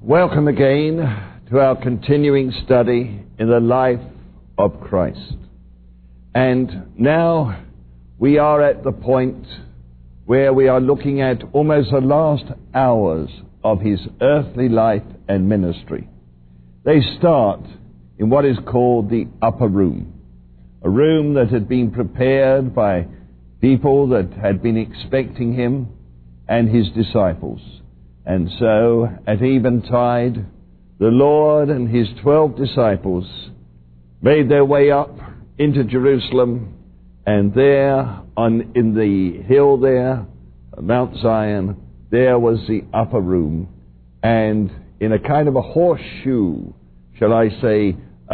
Welcome again to our continuing study in the life of Christ. And now we are at the point where we are looking at almost the last hours of his earthly life and ministry. They start in what is called the upper room, a room that had been prepared by people that had been expecting him and his disciples. And so, at eventide, the Lord and his 12 disciples made their way up into Jerusalem, and there, in the hill there, Mount Zion, there was the upper room, and in a kind of a horseshoe, shall I say,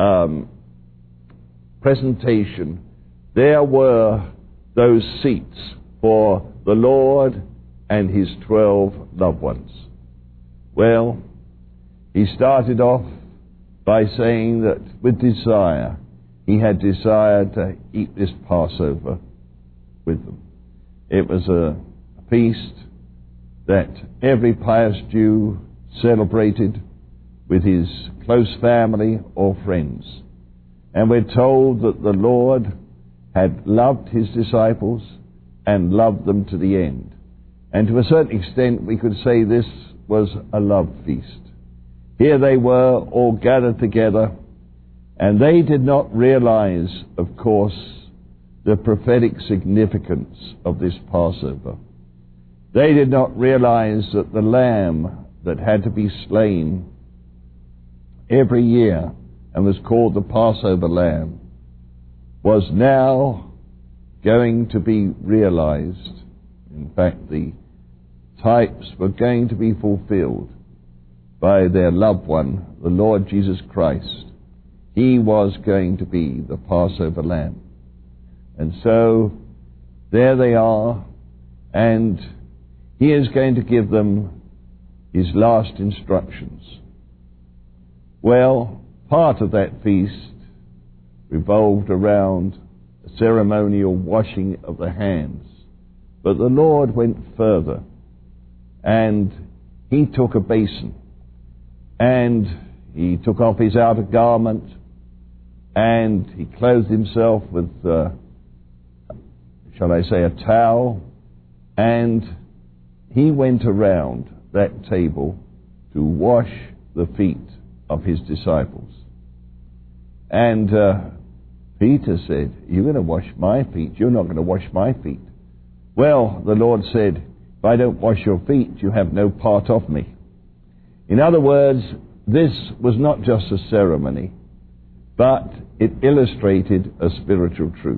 presentation, there were those seats for the Lord and his 12 loved ones. Well, he started off by saying that with desire, he had desired to eat this Passover with them. It was a feast that every pious Jew celebrated with his close family or friends. And we're told that the Lord had loved his disciples and loved them to the end. And to a certain extent, we could say this was a love feast. Here they were all gathered together, and they did not realize, of course, the prophetic significance of this Passover. They did not realize that the lamb that had to be slain every year and was called the Passover lamb was now going to be realized. In fact, the types were going to be fulfilled by their loved one, the Lord Jesus Christ. He was going to be the Passover lamb. And so there they are, and he is going to give them his last instructions. Well, part of that feast revolved around a ceremonial washing of the hands. But the Lord went further, and he took a basin, and he took off his outer garment, and he clothed himself with, shall I say, a towel, and he went around that table to wash the feet of his disciples. And Peter said, "You're going to wash my feet. You're not going to wash my feet." Well, the Lord said, "If I don't wash your feet, you have no part of me." In other words, this was not just a ceremony, but it illustrated a spiritual truth.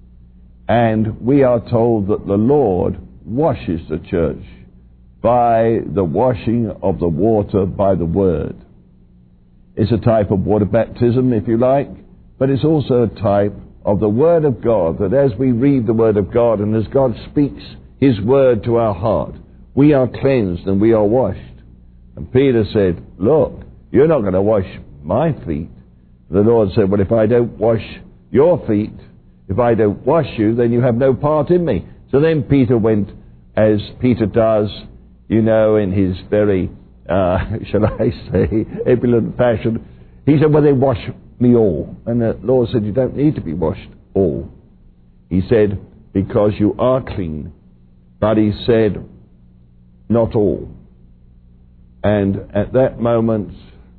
And we are told that the Lord washes the church by the washing of the water by the Word. It's a type of water baptism, if you like, but it's also a type of the Word of God, that as we read the Word of God and as God speaks his Word to our heart, we are cleansed and we are washed. And Peter said, "Look, you're not going to wash my feet." The Lord said, "Well, if I don't wash your feet, if I don't wash you, then you have no part in me." So then Peter went, as Peter does, in his very, shall I say, ebullient fashion. He said, "Well, then wash me all." And the Lord said, "You don't need to be washed all." He said, "Because you are clean." But he said, "Not all." And at that moment,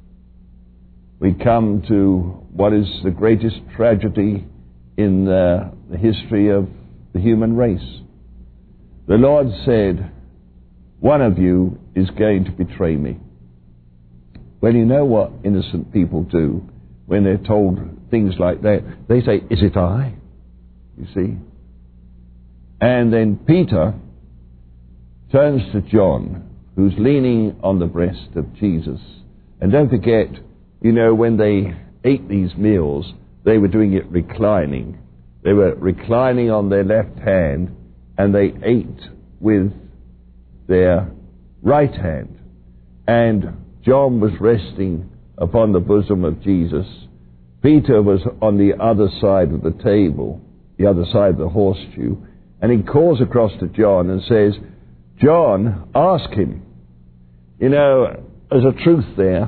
we come to what is the greatest tragedy in the history of the human race. The Lord said, "One of you is going to betray me." Well, you know what innocent people do when they're told things like that? They say, "Is it I?" You see? And then Peter turns to John, who's leaning on the breast of Jesus. And don't forget, when they ate these meals, they were doing it reclining. They were reclining on their left hand, and they ate with their right hand. And John was resting upon the bosom of Jesus. Peter was on the other side of the table, the other side of the horseshoe, and he calls across to John and says, "John, ask him." there's a truth there.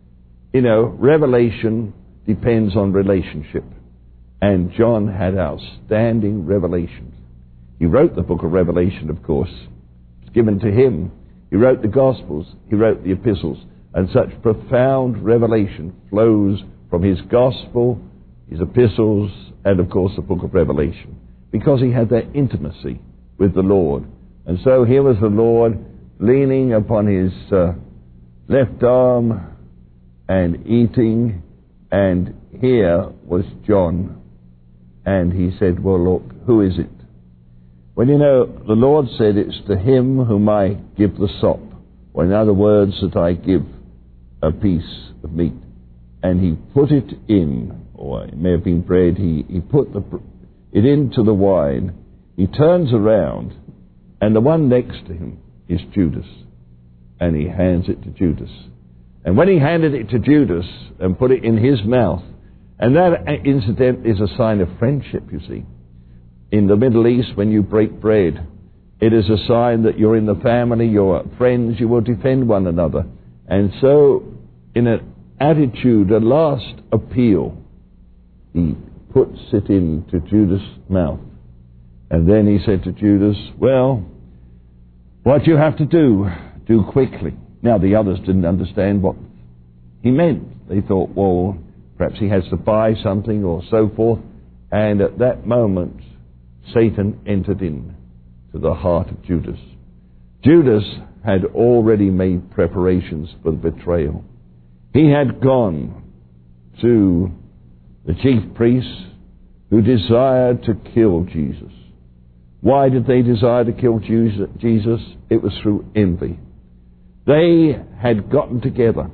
Revelation depends on relationship. And John had outstanding revelations. He wrote the book of Revelation, of course. It's given to him. He wrote the Gospels. He wrote the epistles. And such profound revelation flows from his Gospel, his epistles, and of course the book of Revelation. Because he had that intimacy with the Lord. And so here was the Lord leaning upon his left arm and eating. And here was John. And he said, well, look, who is it? Well, the Lord said, it's to him whom I give the sop. Or in other words, that I give a piece of meat. And he put it in, or it may have been bread, he put it into the wine. He turns around, and the one next to him is Judas. And he hands it to Judas. And when he handed it to Judas and put it in his mouth, and that incident is a sign of friendship, you see. In the Middle East, when you break bread, it is a sign that you're in the family, you're friends, you will defend one another. And so, in an attitude, a last appeal, he puts it into Judas' mouth. And then he said to Judas, well, what you have to do quickly. Now, the others didn't understand what he meant. They thought, well, perhaps he has to buy something or so forth. And at that moment, Satan entered in to the heart of Judas. Judas had already made preparations for the betrayal. He had gone to the chief priests who desired to kill Jesus. Why did they desire to kill Jesus? It was through envy. They had gotten together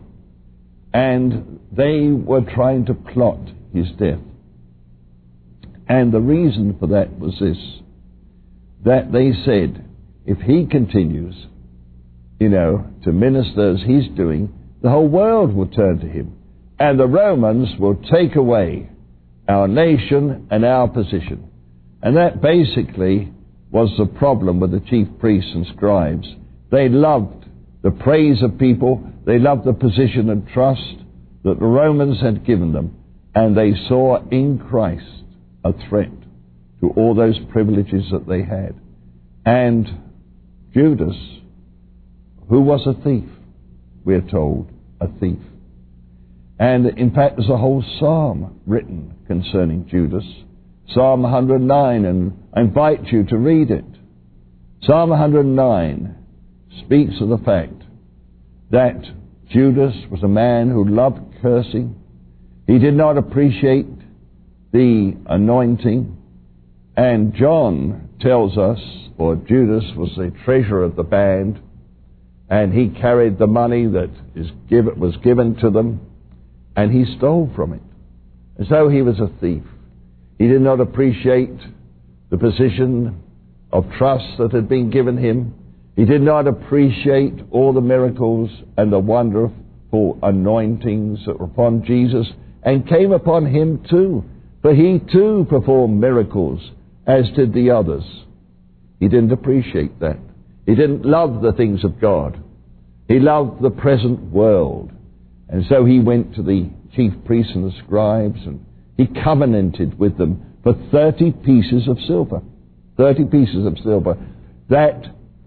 and they were trying to plot his death. And the reason for that was this, that they said, if he continues, to minister as he's doing, the whole world will turn to him. And the Romans will take away our nation and our position. And that basically was the problem with the chief priests and scribes. They loved the praise of people. They loved the position and trust that the Romans had given them. And they saw in Christ a threat to all those privileges that they had. And Judas, who was a thief, we're told, a thief. And in fact, there's a whole psalm written concerning Judas. Psalm 109, and I invite you to read it. Psalm 109 speaks of the fact that Judas was a man who loved cursing. He did not appreciate the anointing. And John tells us, or Judas was the treasurer of the band, and he carried the money that was given to them, and he stole from it. And so he was a thief. He did not appreciate the position of trust that had been given him. He did not appreciate all the miracles and the wonderful anointings that were upon Jesus and came upon him too. For he too performed miracles, as did the others. He didn't appreciate that. He didn't love the things of God. He loved the present world. And so he went to the chief priests and the scribes, and he covenanted with them for 30 pieces of silver. 30 pieces of silver. That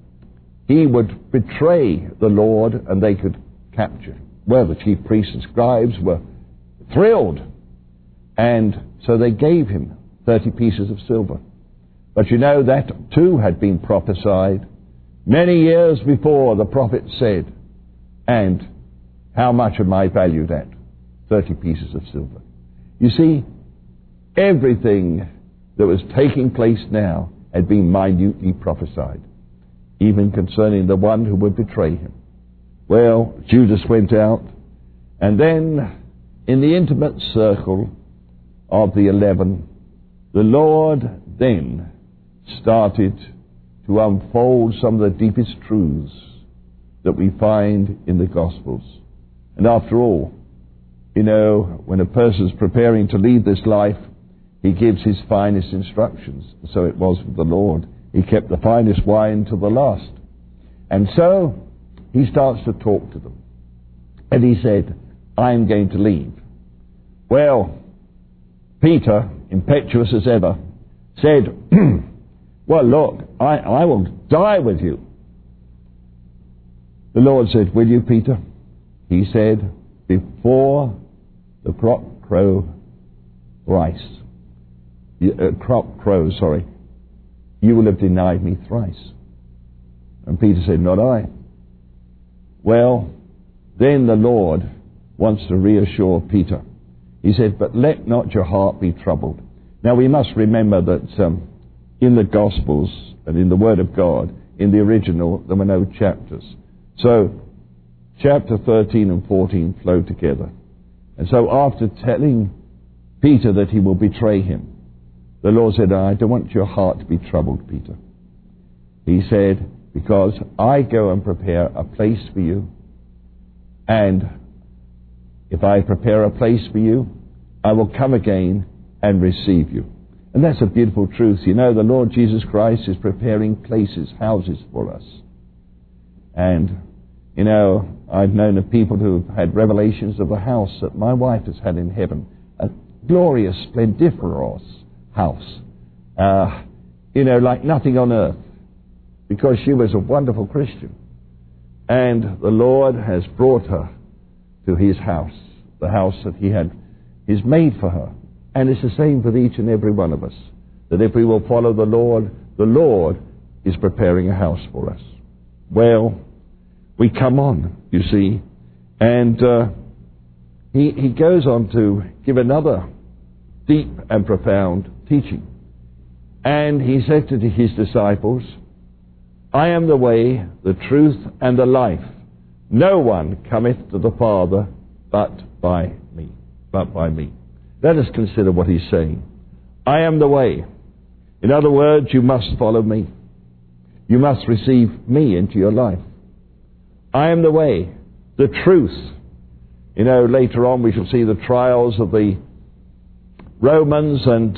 he would betray the Lord and they could capture him. Well, the chief priests and scribes were thrilled. And so they gave him 30 pieces of silver. But that too had been prophesied. Many years before, the prophet said, and how much am I valued at? 30 pieces of silver. You see, everything that was taking place now had been minutely prophesied, even concerning the one who would betray him. Well, Judas went out, and then in the intimate circle of the 11, the Lord then started to unfold some of the deepest truths that we find in the Gospels. And after all, when a person's preparing to leave this life, he gives his finest instructions. So it was with the Lord. He kept the finest wine to the last. And so he starts to talk to them. And he said, I'm going to leave. Well, Peter, impetuous as ever, said, well, look, I will die with you. The Lord said, will you, Peter? He said, before the cock crows, you will have denied me thrice. And Peter said, not I. Well, then the Lord wants to reassure Peter. He said, but let not your heart be troubled. Now we must remember that in the Gospels and in the Word of God, in the original, there were no chapters. So chapter 13 and 14 flow together. And so after telling Peter that he will betray him, the Lord said, I don't want your heart to be troubled, Peter. He said, because I go and prepare a place for you, and if I prepare a place for you, I will come again and receive you. And that's a beautiful truth. You know, the Lord Jesus Christ is preparing places, houses for us. And, you know, I've known of people who have had revelations of the house that my wife has had in heaven. A glorious, splendiferous house. You know, like nothing on earth. Because she was a wonderful Christian. And the Lord has brought her to his house. The house that he's made for her. And it's the same for each and every one of us. That if we will follow the Lord is preparing a house for us. Well, we come on, you see. And he goes on to give another deep and profound teaching. And he said to his disciples, I am the way, the truth, and the life. No one cometh to the Father but by me. Let us consider what he's saying. I am the way. In other words, you must follow me. You must receive me into your life. I am the way, the truth. You know, later on we shall see the trials of the Romans, and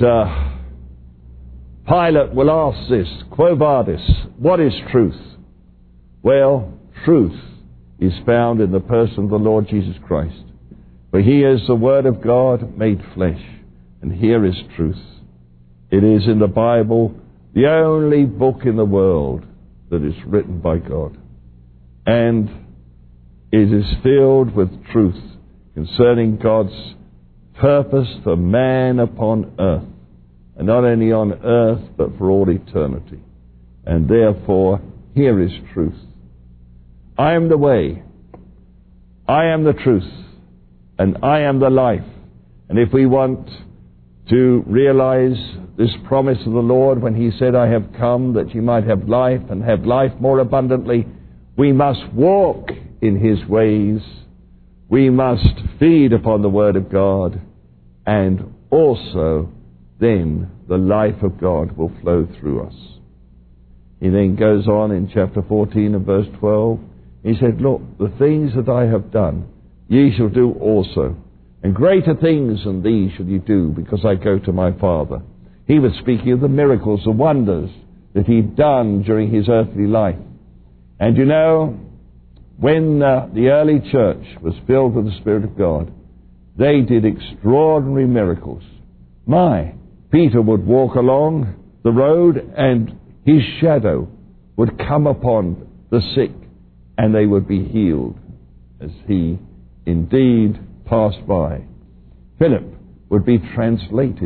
Pilate will ask this, Quo vadis, what is truth? Well, truth is found in the person of the Lord Jesus Christ. For he is the Word of God made flesh. And here is truth. It is in the Bible the only book in the world that is written by God. And it is filled with truth concerning God's purpose for man upon earth. And not only on earth, but for all eternity. And therefore, here is truth. I am the way. I am the truth. And I am the life. And if we want to realize this promise of the Lord when he said, I have come that you might have life and have life more abundantly, we must walk in his ways. We must feed upon the Word of God. And also, then, the life of God will flow through us. He then goes on in chapter 14 and verse 12. He said, look, the things that I have done, ye shall do also. And greater things than these shall you do, because I go to my Father. He was speaking of the miracles, the wonders that he'd done during his earthly life. And you know, when the early church was filled with the Spirit of God, they did extraordinary miracles. Peter would walk along the road and his shadow would come upon the sick and they would be healed as he indeed passed by. Philip would be translated,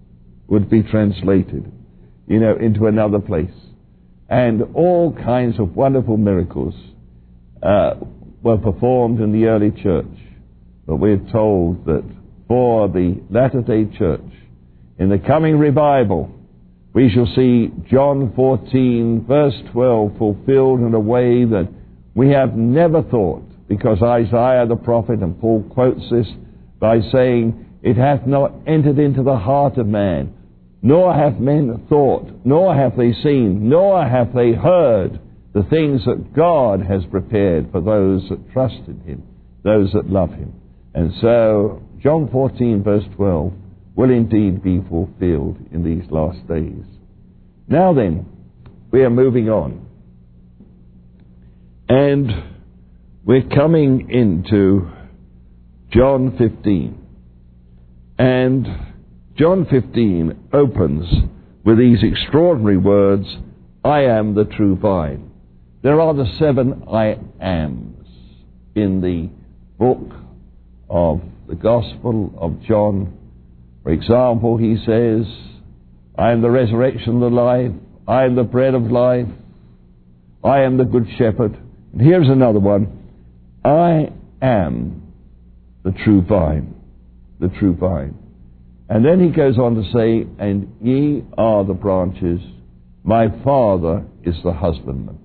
into another place. And all kinds of wonderful miracles were performed in the early church. But we're told that for the latter-day church, in the coming revival, we shall see John 14, verse 12, fulfilled in a way that we have never thought, because Isaiah the prophet, and Paul quotes this by saying, it hath not entered into the heart of man, nor have men thought, nor have they seen, nor have they heard the things that God has prepared for those that trust in him, those that love him. And so, John 14, verse 12, will indeed be fulfilled in these last days. Now then, we are moving on. And we're coming into John 15. And John 15 opens with these extraordinary words, I am the true vine. There are the 7 I ams in the book of the Gospel of John. For example, he says, I am the resurrection and the life. I am the bread of life. I am the good shepherd. And here's another one. I am the true vine. The true vine. And then he goes on to say, and ye are the branches. My Father is the husbandman.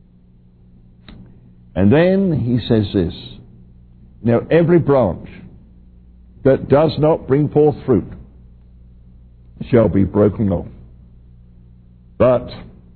And then he says this. Now every branch that does not bring forth fruit shall be broken off. But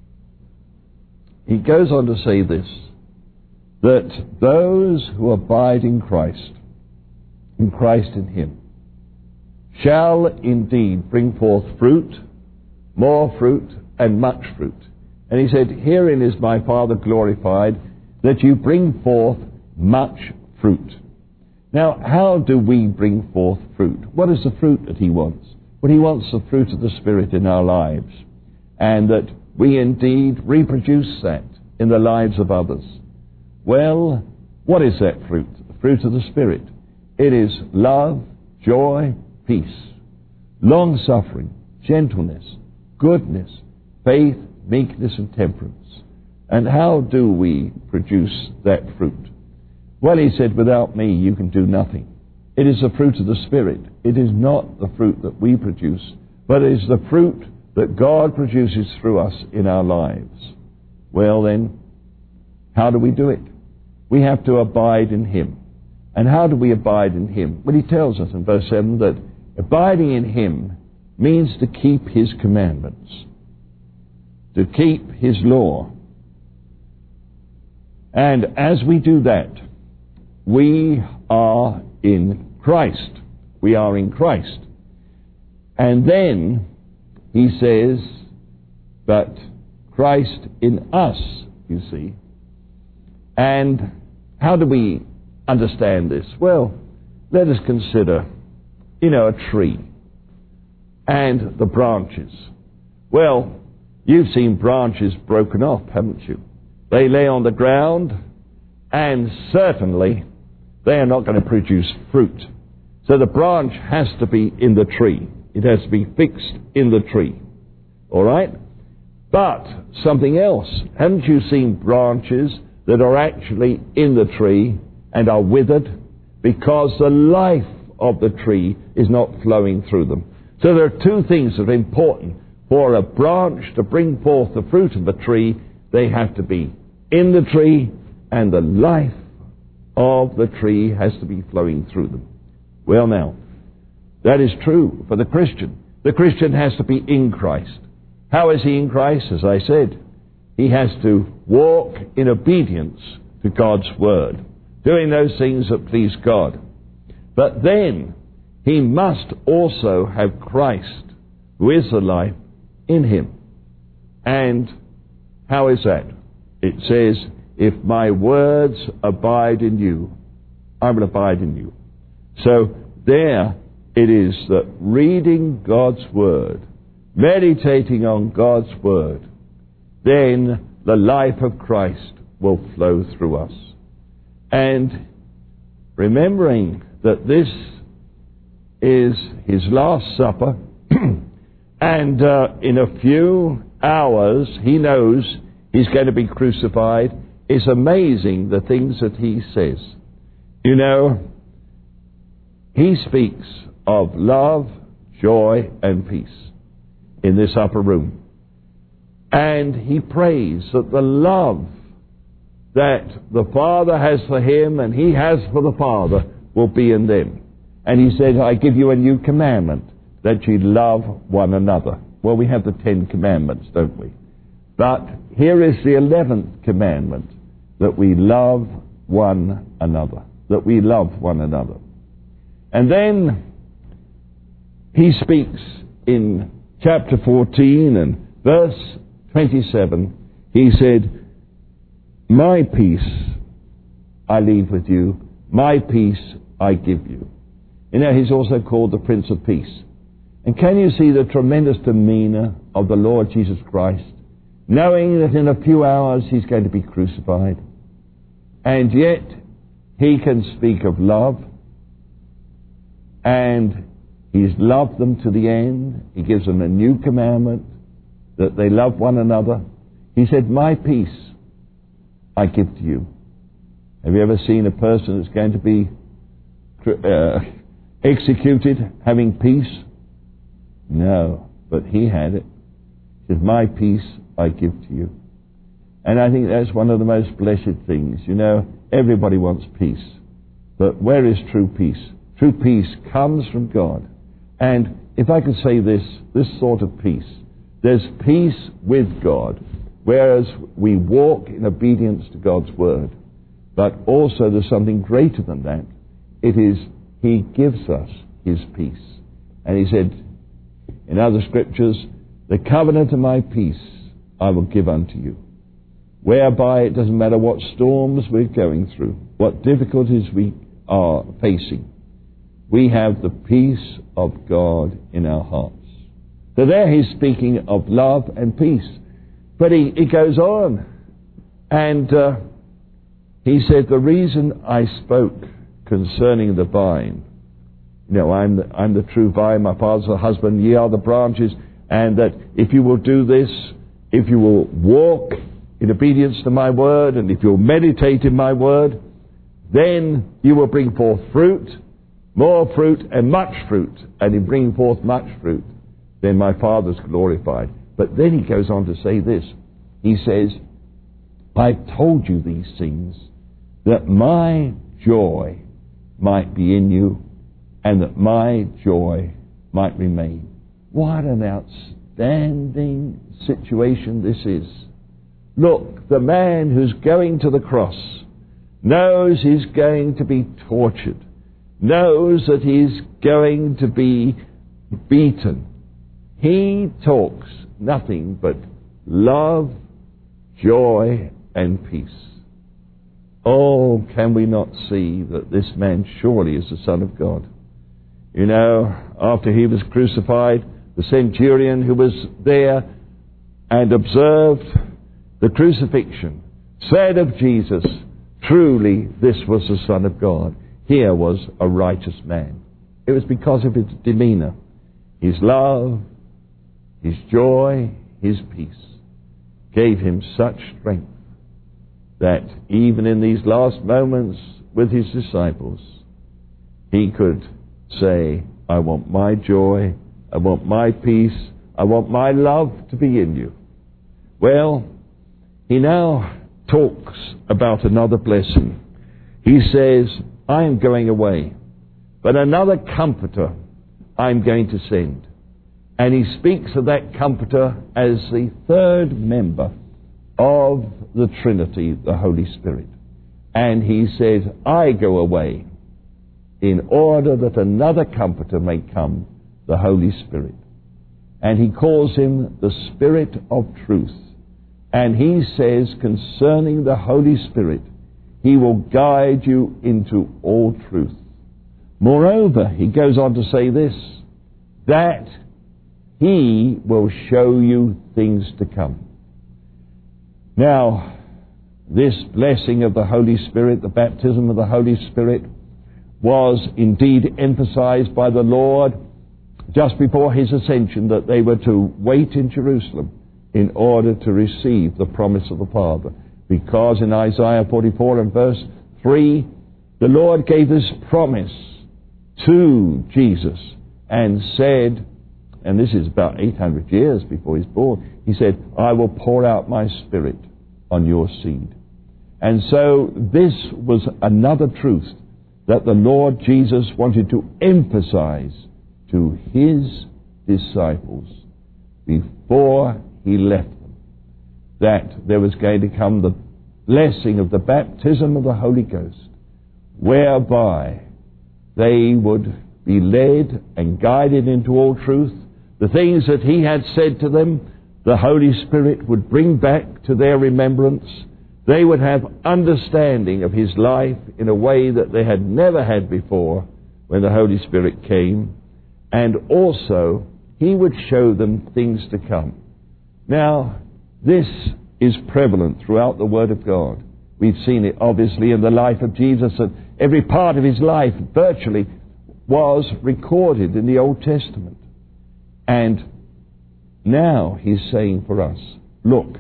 he goes on to say this, that those who abide in Christ in him, shall indeed bring forth fruit, more fruit, and much fruit. And he said, herein is my Father glorified, that you bring forth much fruit. Now, how do we bring forth fruit? What is the fruit that he wants? Well, he wants the fruit of the Spirit in our lives, and that we indeed reproduce that in the lives of others. Well, what is that fruit? The fruit of the Spirit. It is love, joy, peace, long-suffering, gentleness, goodness, faith, meekness, and temperance. And how do we produce that fruit? Well, he said, without me you can do nothing. It is the fruit of the Spirit. It is not the fruit that we produce, but it is the fruit that God produces through us in our lives. Well then, how do we do it? We have to abide in him. And how do we abide in him? Well, he tells us in verse 7 that abiding in him means to keep his commandments, to keep his law. And as we do that, we are in Christ. We are in Christ. And then he says, but Christ in us, you see. And how do we understand this? Well, let us consider, a tree and the branches. Well, you've seen branches broken off, haven't you? They lay on the ground, and certainly they are not going to produce fruit. So the branch has to be in the tree. It has to be fixed in the tree. All right? But something else. Haven't you seen branches that are actually in the tree and are withered because the life of the tree is not flowing through them? So there are two things that are important. For a branch to bring forth the fruit of a tree, they have to be in the tree, and the life of the tree has to be flowing through them. Well now, that is true for the Christian. The Christian has to be in Christ. How is he in Christ? As I said, he has to walk in obedience to God's word, doing those things that please God. But then he must also have Christ, who is the life, in him. And how is that? It says, if my words abide in you, I will abide in you. So there it is that reading God's word, meditating on God's word, then the life of Christ will flow through us. And remembering that this is his last supper, and in a few hours he knows he's going to be crucified, it's amazing the things that he says. He speaks of love, joy, and peace in this upper room. And he prays that the love that the Father has for him and he has for the Father will be in them. And he said, I give you a new commandment, that ye love one another. Well, we have the 10 commandments, don't we? But here is the 11th commandment, that we love one another. That we love one another. And then he speaks in chapter 14 and verse 27. He said, my peace I leave with you. My peace I give you. You know, he's also called the Prince of Peace. And can you see the tremendous demeanor of the Lord Jesus Christ, knowing that in a few hours he's going to be crucified, and yet he can speak of love, and he's loved them to the end. He gives them a new commandment, that they love one another. He said, my peace I give to you. Have you ever seen a person that's going to be executed having peace? No, but he had it. He said, my peace I give to you. And I think that's one of the most blessed things. You know, everybody wants peace. But where is true peace? True peace comes from God. And if I could say this sort of peace, there's peace with God, whereas we walk in obedience to God's word. But also there's something greater than that. It is he gives us his peace. And he said in other scriptures, the covenant of my peace I will give unto you. Whereby it doesn't matter what storms we're going through, what difficulties we are facing, we have the peace of God in our hearts. So there he's speaking of love and peace. But he goes on, and he said, the reason I spoke concerning the vine, you know, I'm the true vine, my father's the husband, ye are the branches, and that if you will do this, if you will walk in obedience to my word, and if you'll meditate in my word, then you will bring forth fruit, more fruit and much fruit. And in bringing forth much fruit, then my Father's glorified. But then he goes on to say this. He says, I've told you these things that my joy might be in you and that my joy might remain. What an outstanding situation this is. Look, the man who's going to the cross knows he's going to be tortured, knows that he's going to be beaten. He talks nothing but love, joy, and peace. Oh, can we not see that this man surely is the Son of God? You know, after he was crucified, the centurion who was there and observed the crucifixion said of Jesus, truly this was the Son of God. Here was a righteous man. It was because of his demeanor, his love, his joy, his peace gave him such strength that even in these last moments with his disciples, he could say, I want my joy, I want my peace, I want my love to be in you. Well, he now talks about another blessing. He says, I am going away, but another comforter I'm going to send. And he speaks of that comforter as the third member of the Trinity, the Holy Spirit. And he says, I go away in order that another comforter may come, the Holy Spirit. And he calls him the Spirit of Truth. And he says concerning the Holy Spirit, he will guide you into all truth. Moreover, he goes on to say this, that he will show you things to come. Now, this blessing of the Holy Spirit, the baptism of the Holy Spirit, was indeed emphasized by the Lord just before his ascension, that they were to wait in Jerusalem in order to receive the promise of the Father. Because in Isaiah 44 and verse 3, the Lord gave this promise to Jesus and said, and this is about 800 years before he's born, he said, I will pour out my Spirit on your seed. And so this was another truth that the Lord Jesus wanted to emphasize to his disciples before he left them, that there was going to come the blessing of the baptism of the Holy Ghost, whereby they would be led and guided into all truth. The things that he had said to them, the Holy Spirit would bring back to their remembrance, They would have understanding of his life in a way that they had never had before when the Holy Spirit came. And also, he would show them things to come. Now, this is prevalent throughout the Word of God. We've seen it obviously in the life of Jesus, and every part of his life virtually was recorded in the Old Testament. And now he's saying for us, look,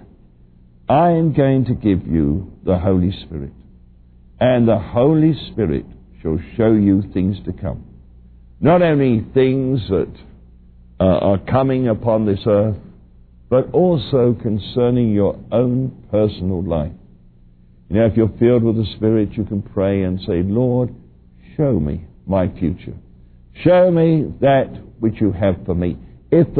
I am going to give you the Holy Spirit, and the Holy Spirit shall show you things to come. Not only things that are coming upon this earth, but also concerning your own personal life. You know, if you're filled with the Spirit, you can pray and say, Lord, show me my future. Show me that which you have for me. If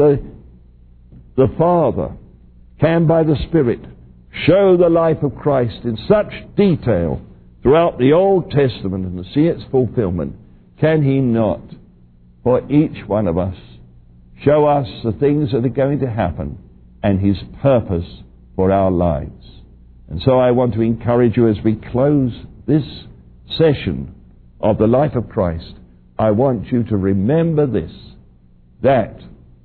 the Father can, by the Spirit, show the life of Christ in such detail throughout the Old Testament and to see its fulfillment, can he not, for each one of us, show us the things that are going to happen and his purpose for our lives? And so I want to encourage you as we close this session of the life of Christ, I want you to remember this, that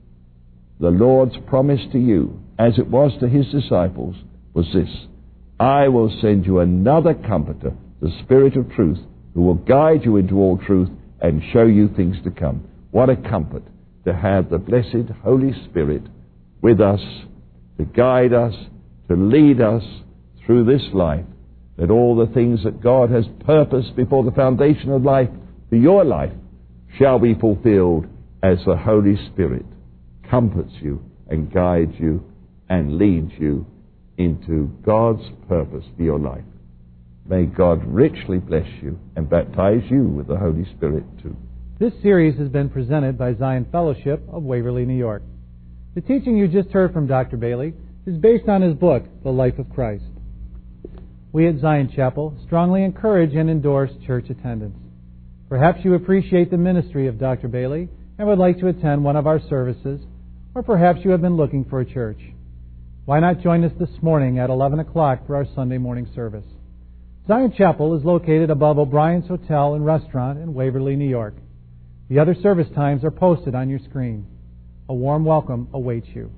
the Lord's promise to you, as it was to his disciples, was this: I will send you another comforter, the Spirit of truth, who will guide you into all truth and show you things to come. What a comfort to have the blessed Holy Spirit with us, to guide us, to lead us through this life, that all the things that God has purposed before the foundation of life for your life shall be fulfilled as the Holy Spirit comforts you and guides you and leads you into God's purpose for your life. May God richly bless you and baptize you with the Holy Spirit too. This series has been presented by Zion Fellowship of Waverly, New York. The teaching you just heard from Dr. Bailey is based on his book, The Life of Christ. We at Zion Chapel strongly encourage and endorse church attendance. Perhaps you appreciate the ministry of Dr. Bailey and would like to attend one of our services, or perhaps you have been looking for a church. Why not join us this morning at 11 o'clock for our Sunday morning service? Zion Chapel is located above O'Brien's Hotel and Restaurant in Waverly, New York. The other service times are posted on your screen. A warm welcome awaits you.